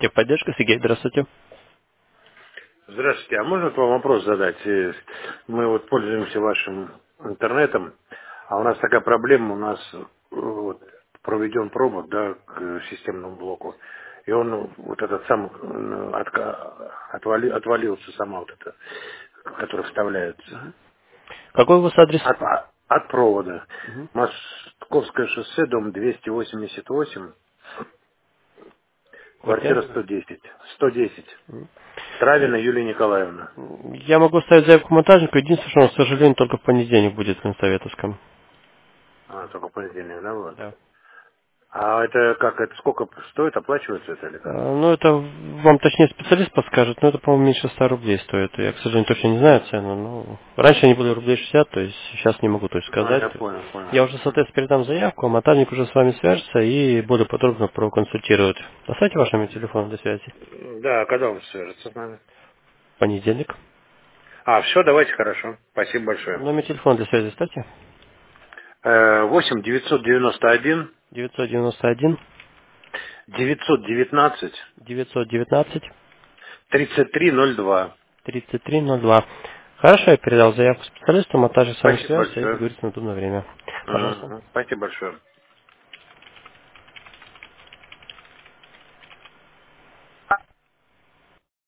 Техподдержка, Сергей, здравствуйте. Здравствуйте, а можно к вам вопрос задать? Мы вот пользуемся вашим интернетом, а у нас такая проблема, у нас вот, проведен провод, да, к системному блоку, и он вот этот сам отвалился сама вот эта, которая вставляется. Какой у вас адрес? От провода. Мгм. Московское шоссе, дом 288, квартира Квартира? 110. 110. Травина Юлия Николаевна. Я могу ставить заявку монтажнику, единственное, что он, к сожалению, только в понедельник будет в Инсоветовском. Только в понедельник, да, вот? Да. А это как, это сколько стоит, оплачивается это или как? Ну, это вам точнее специалист подскажет, но это, по-моему, меньше 100 рублей стоит. Я, к сожалению, точно не знаю цену, но раньше они были рублей 60, то есть сейчас не могу точно сказать. Я понял, понял. Я уже, соответственно, передам заявку, а монтажник уже с вами свяжется и более подробно проконсультирует. Оставьте ваш номер телефона для связи. Да, а когда он свяжется с нами? Понедельник. Все, давайте, хорошо. Спасибо большое. Номер телефона для связи ставьте. 8 991 991 919 919 3302. 3302. Хорошо, я передал заявку специалисту, монтажник с вами Спасибо свяжется и большое. договорится на трудное время. Пожалуйста. Спасибо большое.